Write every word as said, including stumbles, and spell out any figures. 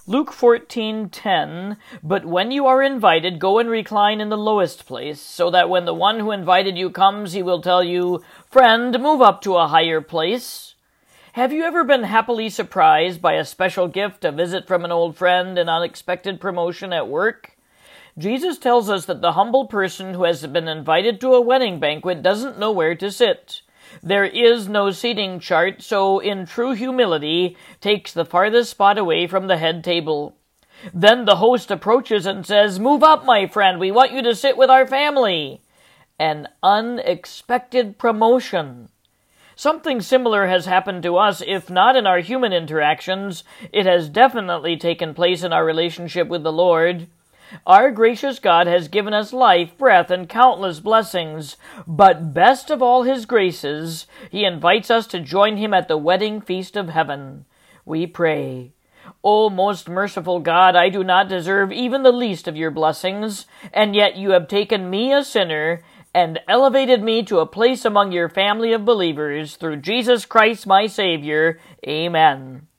Luke fourteen ten, but when you are invited, go and recline in the lowest place, so that when the one who invited you comes, he will tell you, "Friend, move up to a higher place." Have you ever been happily surprised by a special gift, a visit from an old friend, an unexpected promotion at work? Jesus tells us that the humble person who has been invited to a wedding banquet doesn't know where to sit. There is no seating chart, so in true humility takes the farthest spot away from the head table. Then the host approaches and says, "Move up, my friend, we want you to sit with our family." An unexpected promotion. Something similar has happened to us, if not in our human interactions, it has definitely taken place in our relationship with the Lord. Our gracious God has given us life, breath, and countless blessings, but best of all his graces, he invites us to join him at the wedding feast of heaven. We pray, "O most merciful God, I do not deserve even the least of your blessings, and yet you have taken me, a sinner, and elevated me to a place among your family of believers, through Jesus Christ my Savior. Amen."